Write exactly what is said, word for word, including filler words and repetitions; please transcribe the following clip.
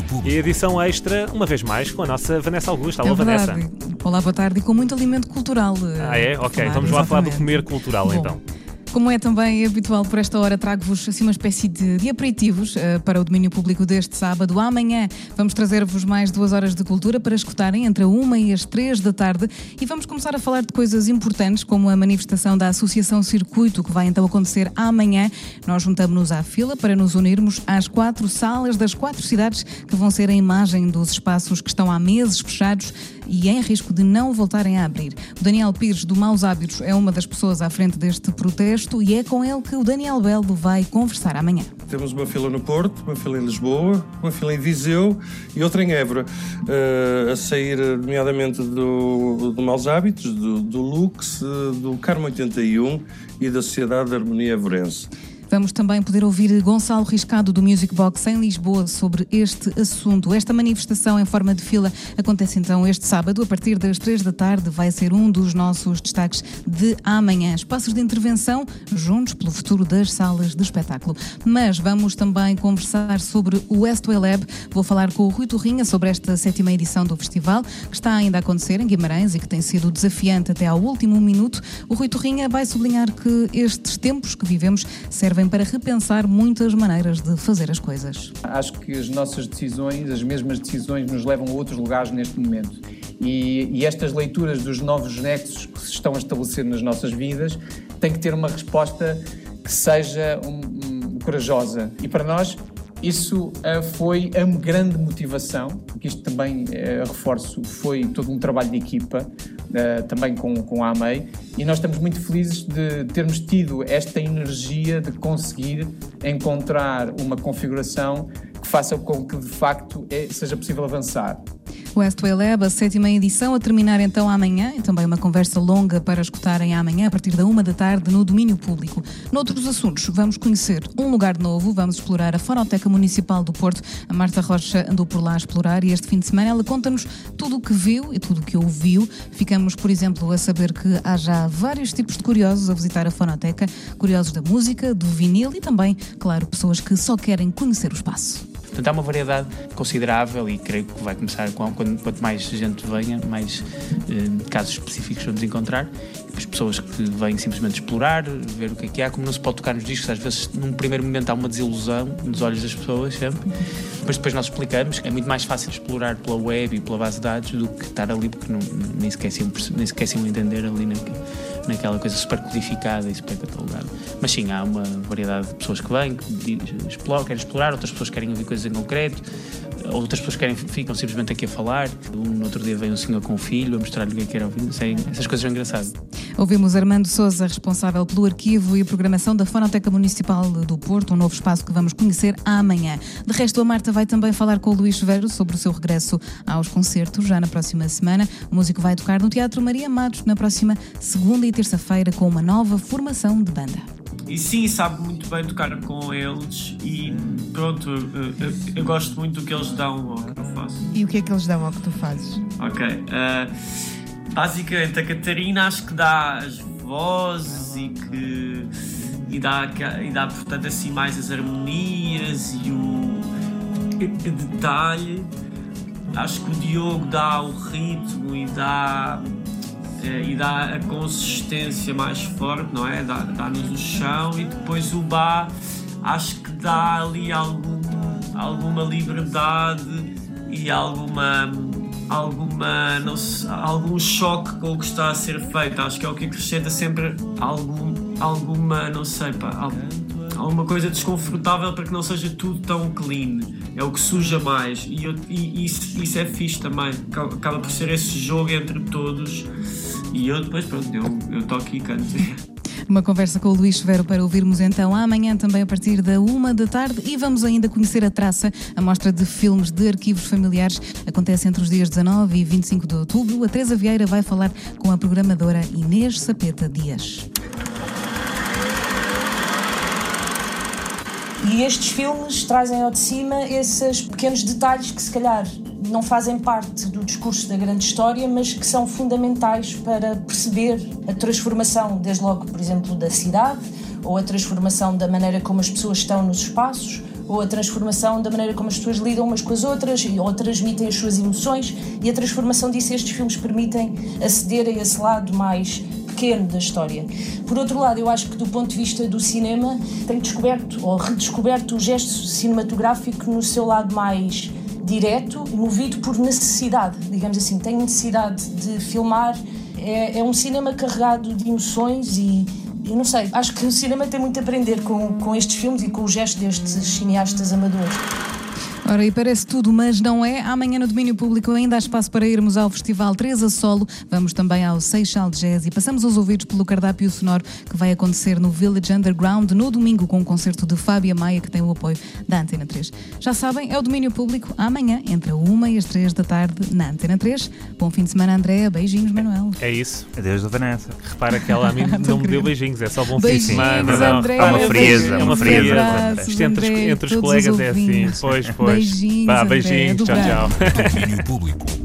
Público. E edição extra, uma vez mais, com a nossa Vanessa Augusto. Alô, É Vanessa. Olá, boa tarde. E com muito alimento cultural. Ah, é? Ok, falar, vamos lá falar do exatamente. comer cultural, Bom, então. Como é também habitual por esta hora, trago-vos assim uma espécie de, de aperitivos uh, para o domínio público deste sábado. Amanhã vamos trazer-vos mais duas horas de cultura para escutarem entre a uma e as três da tarde e vamos começar a falar de coisas importantes como a manifestação da Associação Circuito, que vai então acontecer amanhã. Nós juntamos-nos à fila para nos unirmos às quatro salas das quatro cidades que vão ser a imagem dos espaços que estão há meses fechados e em risco de não voltarem a abrir. O Daniel Pires, do Maus Hábitos, é uma das pessoas à frente deste protesto e é com ele que o Daniel Belo vai conversar amanhã. Temos uma fila no Porto, uma fila em Lisboa, uma fila em Viseu e outra em Évora, uh, a sair nomeadamente do, do Maus Hábitos, do, do Lux, do Carmo oitenta e um e da Sociedade de Harmonia Everense. Vamos também poder ouvir Gonçalo Riscado do Music Box em Lisboa sobre este assunto. Esta manifestação em forma de fila acontece então este sábado, a partir das três da tarde, vai ser um dos nossos destaques de amanhã. Espaços de intervenção juntos pelo futuro das salas de espetáculo. Mas vamos também conversar sobre o Westway Lab. Vou falar com o Rui Torrinha sobre esta sétima edição do festival, que está ainda a acontecer em Guimarães e que tem sido desafiante até ao último minuto. O Rui Torrinha vai sublinhar que estes tempos que vivemos servem para repensar muitas maneiras de fazer as coisas. Acho que as nossas decisões, as mesmas decisões, nos levam a outros lugares neste momento. E, e estas leituras dos novos nexos que se estão a estabelecer nas nossas vidas têm que ter uma resposta que seja um, um, corajosa. E para nós, isso uh, foi a grande motivação, porque isto também, uh, reforço, foi todo um trabalho de equipa, uh, também com, com a AMEI, e nós estamos muito felizes de termos tido esta energia de conseguir encontrar uma configuração que faça com que, de facto, é, seja possível avançar. O Westway Lab, a sétima edição, a terminar então amanhã, e também uma conversa longa para escutarem amanhã, a partir da uma da tarde, no domínio público. Noutros assuntos, vamos conhecer um lugar novo, vamos explorar a Fonoteca Municipal do Porto. A Marta Rocha andou por lá a explorar e este fim de semana ela conta-nos tudo o que viu e tudo o que ouviu. Ficamos, por exemplo, a saber que há já vários tipos de curiosos a visitar a Fonoteca, curiosos da música, do vinil e também, claro, pessoas que só querem conhecer o espaço. Portanto, há uma variedade considerável e creio que vai começar com, quando, quanto mais gente venha, mais eh, casos específicos vamos encontrar. As pessoas que vêm simplesmente explorar, ver o que é que há, como não se pode tocar nos discos, às vezes num primeiro momento há uma desilusão nos olhos das pessoas sempre, mas depois nós explicamos que é muito mais fácil explorar pela web e pela base de dados do que estar ali, porque não, nem sequer se nem sequer se entender ali naquela, naquela coisa super codificada e super catalogada. Mas sim, há uma variedade de pessoas que vêm, que exploram, querem explorar, outras pessoas querem ouvir coisas em concreto, outras pessoas querem, ficam simplesmente aqui a falar. Um, no outro dia veio um senhor com um filho a mostrar-lhe o que é que era ouvir. Sei, essas coisas são engraçadas. Ouvimos Armando Sousa, responsável pelo arquivo e programação da Fonoteca Municipal do Porto, um novo espaço que vamos conhecer amanhã. De resto, a Marta vai também falar com o Luís Severo sobre o seu regresso aos concertos, já na próxima semana. O músico vai tocar no Teatro Maria Matos na próxima segunda e terça-feira com uma nova formação de banda. E sim, sabe muito bem tocar com eles e pronto, eu, eu, eu gosto muito do que eles dão ao que eu faço. E o que é que eles dão ao que tu fazes? Ok, uh, basicamente a Catarina acho que dá as vozes e que e dá, e dá portanto assim mais as harmonias e o, o detalhe. Acho que o Diogo dá o ritmo e dá... e dá a consistência mais forte, não é? Dá, dá-nos o chão e depois o Bá acho que dá ali algum, alguma liberdade e alguma, alguma não sei, algum choque com o que está a ser feito. Acho que é o que acrescenta sempre algum, alguma, não sei, pá, alguma coisa desconfortável para que não seja tudo tão clean. É o que suja mais e, eu, e isso, isso é fixe também. Acaba por ser esse jogo entre todos. E eu depois, pronto, eu, eu toco e canto. Uma conversa com o Luís Severo para ouvirmos então amanhã também a partir da uma da tarde e vamos ainda conhecer a Traça, a mostra de filmes de arquivos familiares. Acontece entre os dias dezanove e vinte e cinco de outubro. A Teresa Vieira vai falar com a programadora Inês Sapeta Dias. E estes filmes trazem ao de cima esses pequenos detalhes que se calhar não fazem parte do discurso da grande história, mas que são fundamentais para perceber a transformação, desde logo, por exemplo, da cidade, ou a transformação da maneira como as pessoas estão nos espaços, ou a transformação da maneira como as pessoas lidam umas com as outras, ou transmitem as suas emoções, e a transformação disso estes filmes permitem aceder a esse lado mais pequeno da história. Por outro lado, eu acho que do ponto de vista do cinema, tenho descoberto ou redescoberto o gesto cinematográfico no seu lado mais direto, movido por necessidade, digamos assim. Tenho necessidade de filmar, é, é um cinema carregado de emoções e, eu não sei, acho que o cinema tem muito a aprender com, com estes filmes e com o gesto destes cineastas amadores. Ora, e parece tudo, mas não é. Amanhã no domínio público ainda há espaço para irmos ao Festival três a Solo. Vamos também ao Seixal Jazz e passamos os ouvidos pelo cardápio sonoro que vai acontecer no Village Underground no domingo com o concerto de Fábia Maia, que tem o apoio da Antena três. Já sabem, é o domínio público amanhã, entre a uma e as três da tarde, na Antena três. Bom fim de semana, Andréa. Beijinhos, Manuel. É isso. Adeus da Vanessa. Repara que ela a mim não me deu beijinhos, é só bom fim de Beijinhos, semana. Não. Andréa. É uma frieza, É uma frieza. frieza. Abraços, Isto entre, os- Andréa, entre os todos colegas os é assim. ouvintes. Pois, pois. Beijinhos, Vá, Andréa, beijinhos. Tchau, dobrado. tchau. Domínio público.